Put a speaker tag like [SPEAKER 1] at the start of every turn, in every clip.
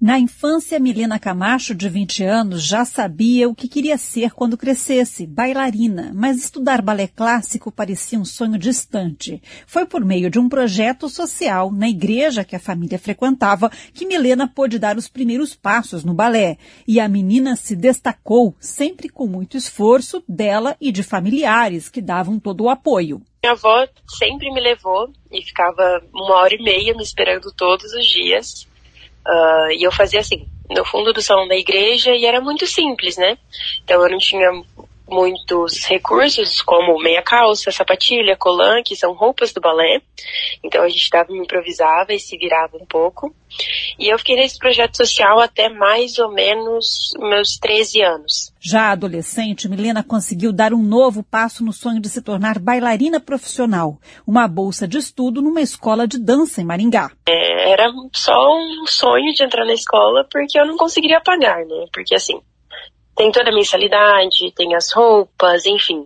[SPEAKER 1] Na infância, Milena Camacho, de 20 anos, já sabia o que queria ser quando crescesse, bailarina, mas estudar balé clássico parecia um sonho distante. Foi por meio de um projeto social na igreja que a família frequentava que Milena pôde dar os primeiros passos no balé. E a menina se destacou, sempre com muito esforço dela e de familiares que davam todo o apoio.
[SPEAKER 2] Minha avó sempre me levou e ficava 1h30 me esperando todos os dias. E eu fazia assim, no fundo do salão da igreja, e era muito simples, né? Então eu não tinha muitos recursos, como meia calça, sapatilha, colã, que são roupas do balé. Então a gente improvisava e se virava um pouco. E eu fiquei nesse projeto social até mais ou menos meus 13 anos.
[SPEAKER 1] Já adolescente, Milena conseguiu dar um novo passo no sonho de se tornar bailarina profissional. Uma bolsa de estudo numa escola de dança em Maringá.
[SPEAKER 2] Era só um sonho de entrar na escola porque eu não conseguiria pagar, né? Porque assim, tem toda a mensalidade, tem as roupas, enfim.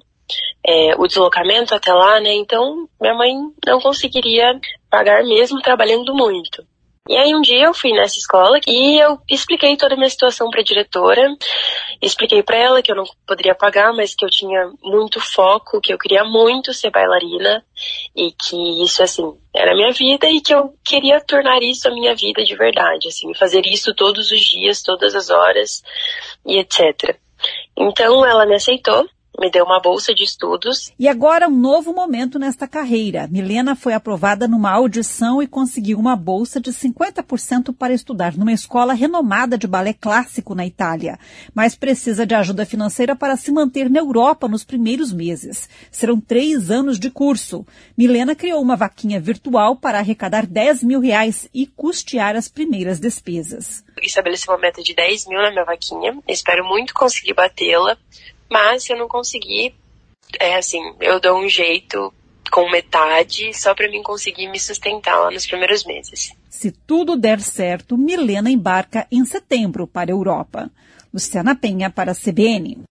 [SPEAKER 2] O deslocamento até lá, né? Então, minha mãe não conseguiria pagar mesmo trabalhando muito. E aí um dia eu fui nessa escola e eu expliquei toda a minha situação para a diretora, expliquei para ela que eu não poderia pagar, mas que eu tinha muito foco, que eu queria muito ser bailarina e que isso, assim, era a minha vida e que eu queria tornar isso a minha vida de verdade, assim, fazer isso todos os dias, todas as horas e etc. Então ela me aceitou. Me deu uma bolsa de estudos.
[SPEAKER 1] E agora um novo momento nesta carreira. Milena foi aprovada numa audição e conseguiu uma bolsa de 50% para estudar numa escola renomada de balé clássico na Itália. Mas precisa de ajuda financeira para se manter na Europa nos primeiros meses. Serão 3 anos de curso. Milena criou uma vaquinha virtual para arrecadar R$10 mil e custear as primeiras despesas.
[SPEAKER 2] Estabeleci uma meta de 10 mil na minha vaquinha. Espero muito conseguir batê-la. Mas se eu não conseguir, eu dou um jeito com metade só para mim conseguir me sustentar lá nos primeiros meses.
[SPEAKER 1] Se tudo der certo, Milena embarca em setembro para a Europa. Luciana Penha para a CBN.